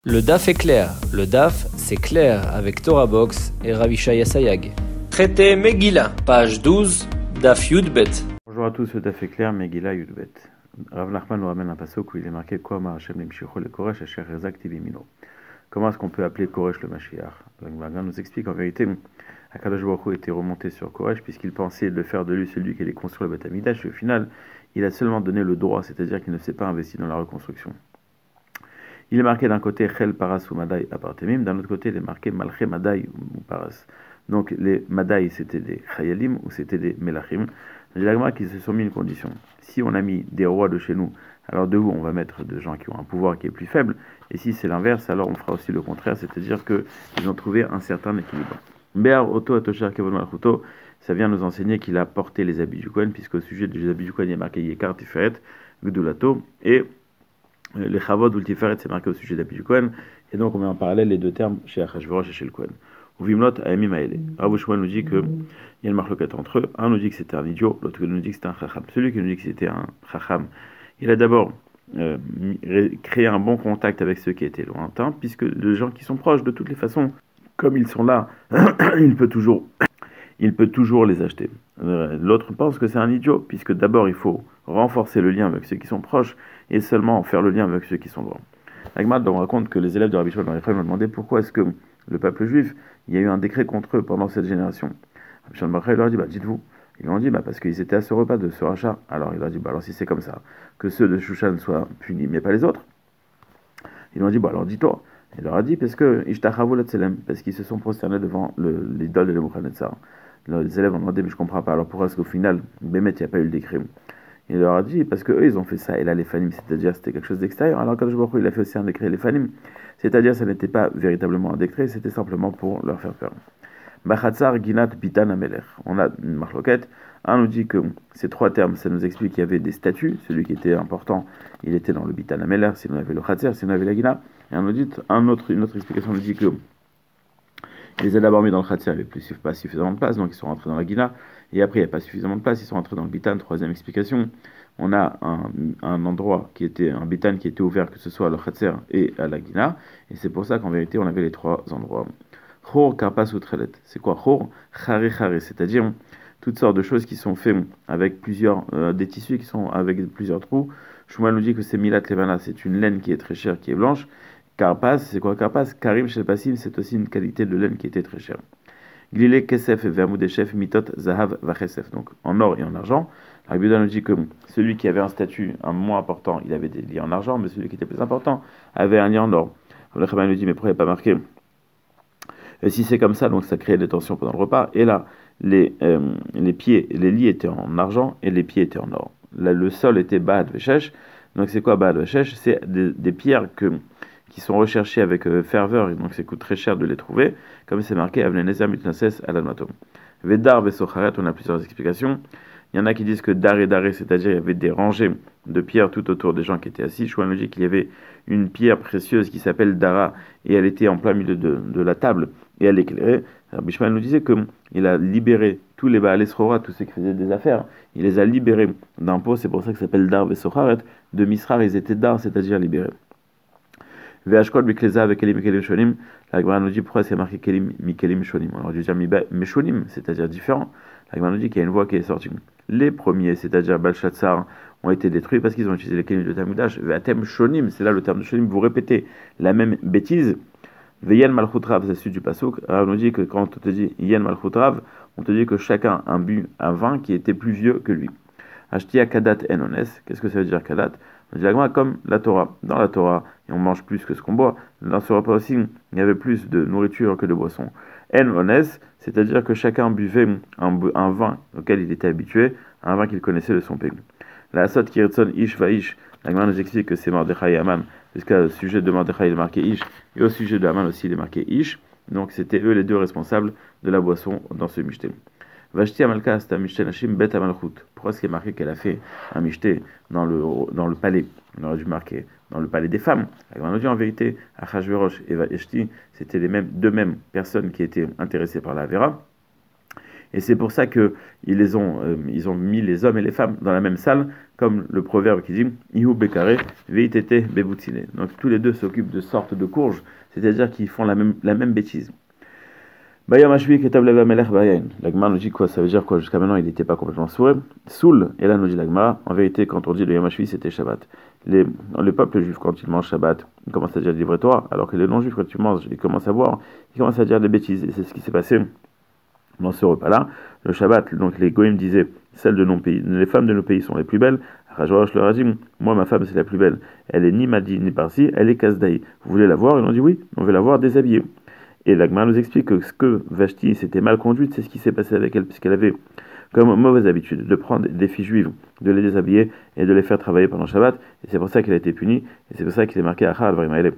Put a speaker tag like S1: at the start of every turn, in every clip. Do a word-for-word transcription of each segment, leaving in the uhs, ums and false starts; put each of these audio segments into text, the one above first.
S1: Le D A F est clair. Le D A F, c'est clair avec Torah Box et Ravishaya Sayag. Traité Megillah, page douze, D A F Yudbet.
S2: Bonjour à tous, le D A F est clair, Megillah Yudbet. Rav Nachman nous ramène un passage où il est marqué Koamar Hashem Lemshicho le Koresh Asher Rezak Tibimino. Comment est-ce qu'on peut appeler Koresh le Mashiach? L'Agmagan nous explique en vérité, Akadosh Baruch Hu était remonté sur Koresh puisqu'il pensait de faire de lui celui qui allait construire le Beth Amikdash et au final, il a seulement donné le droit, c'est-à-dire qu'il ne s'est pas investi dans la reconstruction. Il est marqué d'un côté Chel Paras ou Madai Apartemim, d'un autre côté il est marqué Malche Madai ou Paras. Donc les Madai c'était des Chayalim ou c'était des Melachim. J'ai l'agma qui se sont mis une condition. Si on a mis des rois de chez nous, alors de où on va mettre des gens qui ont un pouvoir qui est plus faible. Et si c'est l'inverse, alors on fera aussi le contraire, c'est-à-dire qu'ils ont trouvé un certain équilibre. Be'ar Oto Atoshar Kevon Malchuto, ça vient nous enseigner qu'il a porté les habits du Kohen, puisqu'au sujet des habits du Kohen il y a marqué Yekar Tiferet, Gdulato, et les Chavod ou le Tiferet, c'est marqué au sujet d'habits du Kohen, et donc on met en parallèle les deux termes chez Achashverosh et chez le Kohen. Ou Vimlot Aemim Aele. Rav Shmuel nous dit qu'il y a une marloquette entre eux. Un nous dit que c'était un idiot, l'autre nous dit que c'était un chacham. Celui qui nous dit que c'était un chacham, il a d'abord euh, créé un bon contact avec ceux qui étaient lointains, puisque les gens qui sont proches, de toutes les façons, comme ils sont là, il peut toujours, il peut toujours les acheter. L'autre pense que c'est un idiot, puisque d'abord il faut renforcer le lien avec ceux qui sont proches, et seulement faire le lien avec ceux qui sont loin. L'Agmad nous raconte que les élèves de Rabbi Shimon bar Yochai m'ont demandé pourquoi est-ce que le peuple juif, il y a eu un décret contre eux pendant cette génération. Rabbi Shimon bar Yochai leur dit, bah dites-vous, ils lui ont dit, bah parce qu'ils étaient à ce repas de ce rachat. Alors il leur dit, bah alors si c'est comme ça, que ceux de Shushan soient punis, mais pas les autres. Ils lui ont dit, bah alors dis-toi. Il leur a dit, parce que Ishtachavu l'Atzelem, parce qu'ils se sont prosternés devant le, l'idole de Nebuchadnezzar. Les élèves ont demandé, mais je comprends pas, alors pourquoi est-ce qu'au final, Bémet, il n'y a pas eu le décret? Il leur a dit, parce qu'eux, ils ont fait ça, et là, les fanim, c'est-à-dire, c'était quelque chose d'extérieur. Alors, quand je vois il a fait aussi un décret, les fanim, c'est-à-dire, ça n'était pas véritablement un décret, c'était simplement pour leur faire peur. Bachatzar, Ginat, Bitan, Ameler. On a une marloquette. Un nous dit que ces trois termes, ça nous explique qu'il y avait des statuts. Celui qui était important, il était dans le Bitan, Ameler, sinon il y avait le Chatzar, sinon il y avait la Gina. Et un nous dit, un autre, une autre explication nous dit que ils les a d'abord mis dans le Khatsir, il n'y avait plus, pas suffisamment de place, donc ils sont rentrés dans la Gina. Et après, il n'y a pas suffisamment de place, ils sont rentrés dans le Bitan. Troisième explication, on a un, un endroit qui était, un Bitan qui était ouvert, que ce soit à le Khatsir et à la Gina. Et c'est pour ça qu'en vérité, on avait les trois endroits. Chor, Karpas ou Trelet. C'est quoi Chor? Khari, Khari, c'est-à-dire toutes sortes de choses qui sont faites avec plusieurs, euh, des tissus qui sont avec plusieurs trous. Shmuel nous dit que c'est Milat Levana, c'est une laine qui est très chère, qui est blanche. Karpas, c'est quoi Karpas? Karim chez Passim, c'est aussi une qualité de laine qui était très chère. Glile Kesef et Vermoudeshef Mitot Zahav Vachesef. Donc en or et en argent. La Bible nous dit que celui qui avait un statut un moins important, il avait des liens en argent, mais celui qui était plus important avait un lien en or. Le Khaban nous dit, mais pourquoi il n'y a pas marqué? Et si c'est comme ça, donc ça crée des tensions pendant le repas. Et là, les, euh, les pieds, les lits étaient en argent et les pieds étaient en or. Là, le sol était Baad Veshesh. Donc c'est quoi Baad Veshesh? C'est des, des pierres que qui sont recherchés avec euh, ferveur, et donc ça coûte très cher de les trouver, comme c'est marqué Avnenezer Mitnases Alalmatom. Vedar Vesocharet, on a plusieurs explications. Il y en a qui disent que Daré Daré, c'est-à-dire il y avait des rangées de pierres tout autour des gens qui étaient assis. Chouan nous dit qu'il y avait une pierre précieuse qui s'appelle Dara, et elle était en plein milieu de, de la table, et elle éclairait. Bishman nous disait qu'il a libéré tous les Baal Esrora, tous ceux qui faisaient des affaires, il les a libérés d'impôts, c'est pour ça que ça s'appelle Dar Vesocharet. De Misrar, ils étaient Dar, c'est-à-dire libérés. Ve'ashkol bikleza avec kelim mikelim shonim. La Gemara nous dit pourquoi c'est marqué kelim mikelim shonim. On aurait dû dire meshonim, c'est-à-dire différent. La Gemara nous dit qu'il y a une voix qui est sortie. Les premiers, c'est-à-dire Balshazzar, ont été détruits parce qu'ils ont utilisé les kelim de Talmudash. Ve'atem shonim, c'est là le terme de shonim. Vous répétez la même bêtise. Ve'yen malchut rav, c'est la suite du pasuk. Alors on nous dit que quand on te dit yen malchut rav, on te dit que chacun a bu un vin qui était plus vieux que lui. Ashtia kadat enones. Qu'est-ce que ça veut dire kadat? On dit comme la Torah. Dans la Torah, et on mange plus que ce qu'on boit. Dans ce repas aussi, il y avait plus de nourriture que de boissons. En ones, c'est-à-dire que chacun buvait un, un vin auquel il était habitué, un vin qu'il connaissait de son pays. La Asot Kiritson Ish Vaish, la Gemara nous explique que c'est Mordechai et Aman, puisqu'au sujet de Mordechai il est marqué Ish, et au sujet de Aman aussi il est marqué Ish. Donc c'était eux les deux responsables de la boisson dans ce mishté. Vashti Amalka, c'est un mishté Nashim Bet Amalchut. Pourquoi est-ce qu'il est marqué qu'elle a fait un mishté dans le, dans le palais? On aurait dû marquer dans le palais des femmes. On a dit en vérité, Achashverosh et Vashti, c'était les mêmes, deux mêmes personnes qui étaient intéressées par la Vera. Et c'est pour ça qu'ils les ont, euh, ils ont mis les hommes et les femmes dans la même salle, comme le proverbe qui dit Ihu bekare veitete beboutine. Donc tous les deux s'occupent de sortes de courges, c'est-à-dire qu'ils font la même, la même bêtise. Bayam Ashvi Ketab Leva Melech Bayain. L'Agma nous dit quoi? Ça veut dire quoi? Jusqu'à maintenant, il n'était pas complètement sourd. Soul, et là nous dit l'Agma, en vérité, quand on dit le Yom HaShvi, c'était Shabbat. Les, le peuple juif, quand il mange Shabbat, il commence à dire des vrais Torah, alors que les non-juifs, quand tu manges, ils commencent à boire, ils commencent à dire des bêtises. Et c'est ce qui s'est passé dans ce repas-là. Le Shabbat, donc les Goïms disaient, celles de nos pays, les femmes de nos pays sont les plus belles. Rajouach le Rajim, moi ma femme c'est la plus belle. Elle est ni Madi ni Parsi, elle est Kasdaï. Vous voulez la voir? Ils ont dit oui, on veut la voir déshabillée. Et l'Agma nous explique que ce que Vashti s'était mal conduite, c'est ce qui s'est passé avec elle, puisqu'elle avait comme mauvaise habitude de prendre des filles juives, de les déshabiller et de les faire travailler pendant Shabbat. Et c'est pour ça qu'elle a été punie, et c'est pour ça qu'il est marqué Achar al-Varimaele.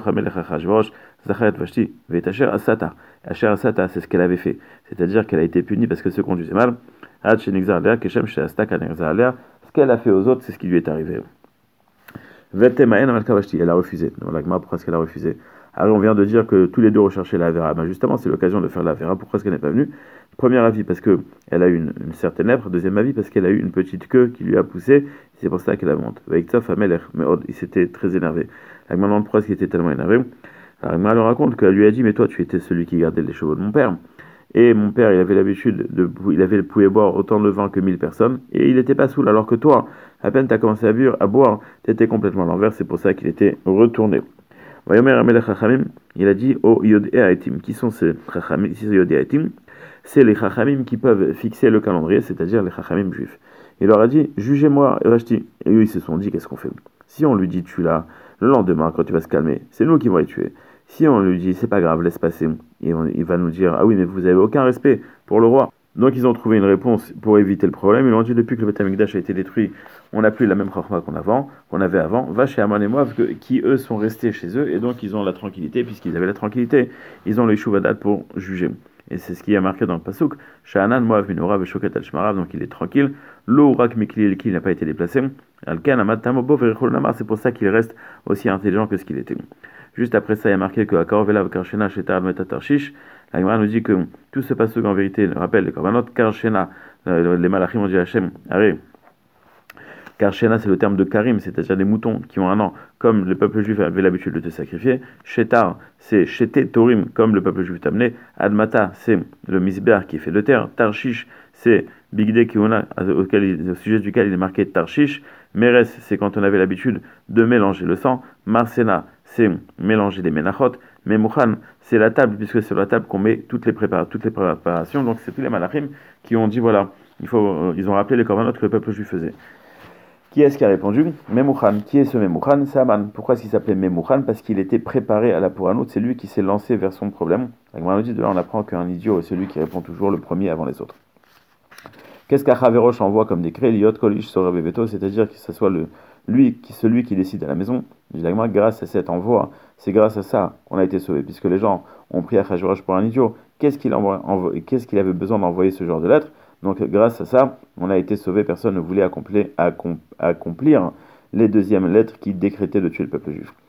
S2: Vashti, Vetacher Asata. Asher Asata, c'est ce qu'elle avait fait. C'est-à-dire qu'elle a été punie parce qu'elle se conduisait mal. Ad Shenigzar Lea, Keshem Sheasta Kanigzar Lea. Ce qu'elle a fait aux autres, c'est ce qui lui est arrivé. Vetemaen Amalka Vashti, elle a refusé. Donc l'Agma, pourquoi est-ce qu'elle a refusé? Alors on vient de dire que tous les deux recherchaient la Avera. Ben justement, c'est l'occasion de faire la Avera. Pourquoi est-ce qu'elle n'est pas venue? Premier avis, parce qu'elle a eu une, une certaine lèpre. Deuxième avis, parce qu'elle a eu une petite queue qui lui a poussé. C'est pour ça qu'elle a monté. Avec Tsof Amelech, mais il s'était très énervé. L'Agma demande pourquoi est-ce qu'il était tellement énervé. Alors l'Agma lui raconte qu'elle lui a dit, mais toi tu étais celui qui gardait les chevaux de mon père. Et mon père, il avait l'habitude de, il avait pouvait boire autant de vin que mille personnes, et il n'était pas saoul, alors que toi, à peine tu as commencé à boire, à boire, tu étais complètement à l'envers, c'est pour ça qu'il était retourné. Il a dit aux Yodé Haïtim, qui sont ces Chachamim? Ici, Yodé Haïtim, c'est les Chachamim qui peuvent fixer le calendrier, c'est-à-dire les Chachamim juifs. Il leur a dit, jugez-moi, Vashti. Et eux, ils se sont dit, qu'est-ce qu'on fait? Si on lui dit, tue-la, le lendemain, quand tu vas se calmer, c'est nous qui vont les tuer. Si on lui dit, c'est pas grave, laisse passer, et on, il va nous dire, ah oui, mais vous avez aucun respect pour le roi. Donc ils ont trouvé une réponse pour éviter le problème. Ils ont dit, depuis que le Beth Amikdash a été détruit, on n'a plus la même chachma qu'on avant, qu'on avait avant. Va chez Aman et Moav, qui eux sont restés chez eux, et donc ils ont la tranquillité, puisqu'ils avaient la tranquillité. Ils ont le Shuvadat pour juger. Et c'est ce qui est marqué dans le pasuk. Sha'anan Moav minora veshoket al shmarav, donc il est tranquille. Lo rak mikli qui n'a pas été déplacé. Alken amad tamobo verichol namar, c'est pour ça qu'il reste aussi intelligent que ce qu'il était. Juste après ça, il y a marqué que Akar Velav Karshena Shetar Meta Tarshish. La Gemara nous dit que tout ce passage en vérité rappelle les Korbanot. Karshena, les Malachim ont dit Hachem, arrête. Karshena, c'est le terme de Karim, c'est-à-dire des moutons qui ont un an, comme le peuple juif avait l'habitude de te sacrifier. Shetar, c'est Shete Torim, comme le peuple juif t'amenait. Admata, c'est le Misber qui est fait de terre. Tarshish, c'est Bigde Kiona, au sujet duquel il est marqué Tarshish. Meres, c'est quand on avait l'habitude de mélanger le sang. Marsena, c'est mélanger des menachot. Memouchan, c'est la table, puisque c'est sur la table qu'on met toutes les, prépar- toutes les préparations. Donc c'est tous les malachim qui ont dit, voilà, il faut, euh, ils ont rappelé les korbanot que le peuple juif faisait. Qui est-ce qui a répondu? Memouchan. Qui est ce Memouchan? C'est Aman. Pourquoi est-ce qu'il s'appelait Memouchan? Parce qu'il était préparé à la pour un autre. C'est lui qui s'est lancé vers son problème. La Gemara nous dit, de là on apprend qu'un idiot est celui qui répond toujours le premier avant les autres. Qu'est-ce qu'Achaverosh envoie comme décret? Liot Kolish Sorabeveto, c'est-à-dire que ce soit le, lui, qui, celui qui décide à la maison. Grâce à cet envoi, c'est grâce à ça qu'on a été sauvé, puisque les gens ont pris Achaverosh pour un idiot. Qu'est-ce qu'il, envoie, envo- qu'est-ce qu'il avait besoin d'envoyer ce genre de lettre? Donc grâce à ça, on a été sauvé. Personne ne voulait accomplir, accomplir les deuxièmes lettres qui décrétaient de tuer le peuple juif.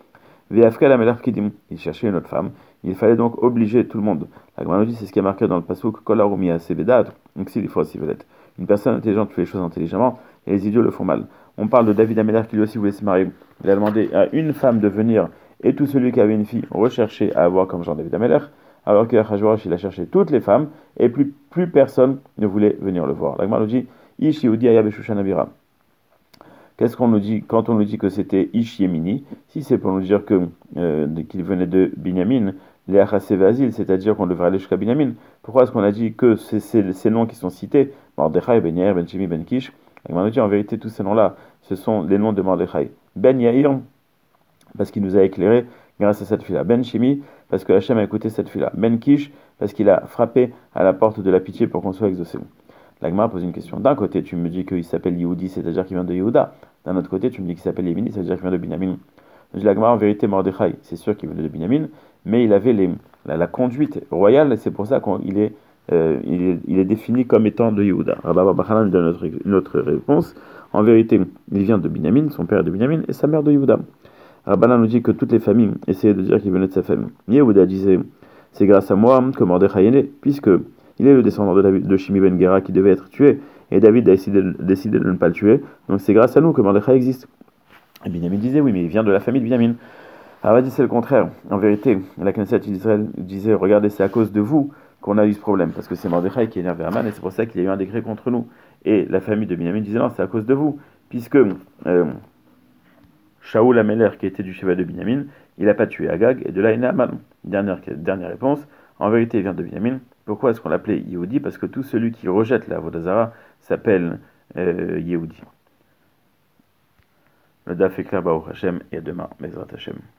S2: Il cherchait une autre femme. Il fallait donc obliger tout le monde. La Gemara nous dit, c'est ce qui est marqué dans le pasuk Kolarumia Sebedat. Donc s'il faut aussi vedette. Une personne intelligente fait les choses intelligemment et les idiots le font mal. On parle de David Améler qui lui aussi voulait se marier. Il a demandé à une femme de venir et tout celui qui avait une fille recherchait à avoir comme genre David Améler. Alors que Achashverosh, il a cherché toutes les femmes et plus, plus personne ne voulait venir le voir. La Gemara nous dit Ish Yehudi Aya Beshushan Avira. Qu'est-ce qu'on nous dit quand on nous dit que c'était Ish Yemini? Si c'est pour nous dire que, euh, qu'il venait de Binyamin, les Achasé Azil, c'est-à-dire qu'on devrait aller jusqu'à Binyamin. Pourquoi est-ce qu'on a dit que c'est ces, ces noms qui sont cités, Mordechai, Ben Yair, Ben Shimi, Ben Kish? La Gemara nous dit en vérité tous ces noms-là, ce sont les noms de Mordechai. Ben Yair, parce qu'il nous a éclairé grâce à cette fille-là. Ben Shimi, parce que Hachem a écouté cette fille-là. Ben Kish, parce qu'il a frappé à la porte de la pitié pour qu'on soit exaucé. La Gemara pose une question. D'un côté, tu me dis qu'il s'appelle Yehudi, c'est-à-dire qu'il vient de Yehuda. D'un autre côté, tu me dis qu'il s'appelle Yemini, c'est-à-dire qu'il vient de Binyamin. Je dis la Gemara, en vérité, Mordechai, c'est sûr qu'il venait de Binyamin, mais il avait les, la, la conduite royale, et c'est pour ça qu'il est, euh, il est, il est défini comme étant de Yehuda. Rabba Bachana nous donne une autre, une autre réponse. En vérité, il vient de Binyamin, son père est de Binyamin, et sa mère de Yehuda. Rabbana nous dit que toutes les familles essayaient de dire qu'il venait de sa famille. Yehuda disait, c'est grâce à moi que Mordechai est né, puisque il est le descendant de, David, de Shimi ben Gera qui devait être tué, et David a décidé, décidé de ne pas le tuer, donc c'est grâce à nous que Mordechai existe. Et Binyamin disait, oui, mais il vient de la famille de Binyamin. Aradi, c'est le contraire. En vérité, la Knesset d'Israël disait, regardez, c'est à cause de vous qu'on a eu ce problème, parce que c'est Mordechai qui est énervé Aman, et c'est pour ça qu'il y a eu un décret contre nous. Et la famille de Binyamin disait, non, c'est à cause de vous, puisque euh, Shaoul Améler, qui était du cheval de Binyamin, il n'a pas tué Agag, et de là il est né Aman. Dernière, dernière réponse, en vérité, il vient de Binyamin. Pourquoi est-ce qu'on l'appelait Yehudi? Parce que tout celui qui rejette la Vodazara s'appelle euh, Yehudi. Le daf est clair, Baruch Hashem, et à demain, Bezrat Hashem.